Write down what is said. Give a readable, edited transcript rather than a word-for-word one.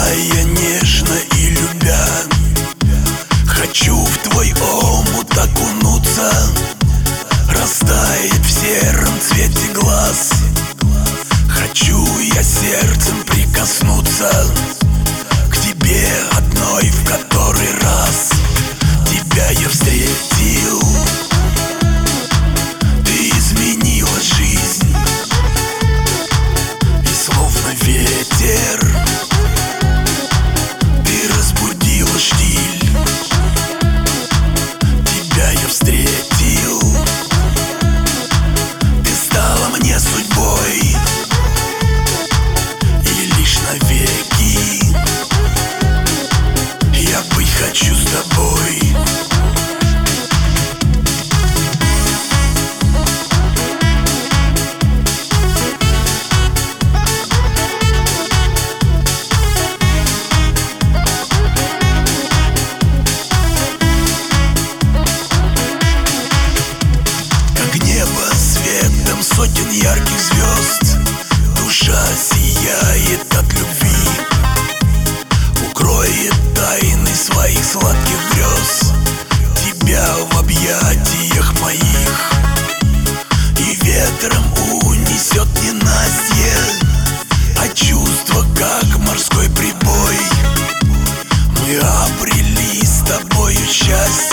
Целуя нежно и любя, хочу в твой омут окунуться, растаять в сером цвете глаз. Хочу я сердцем прикоснуться к тебе одной в который раз. Тебя я встретил, ты изменила жизнь, и словно ветер ты разбудила штиль. Тебя я встретил, ты стала мне судьбой, и лишь навеки я быть хочу с тобой. Светом сотен ярких звезд душа сияет от любви, укроет тайны своих сладких грез тебя в объятиях моих, и ветром унесет ненастье, а чувство как морской прибой. Мы обрели с тобою счастье,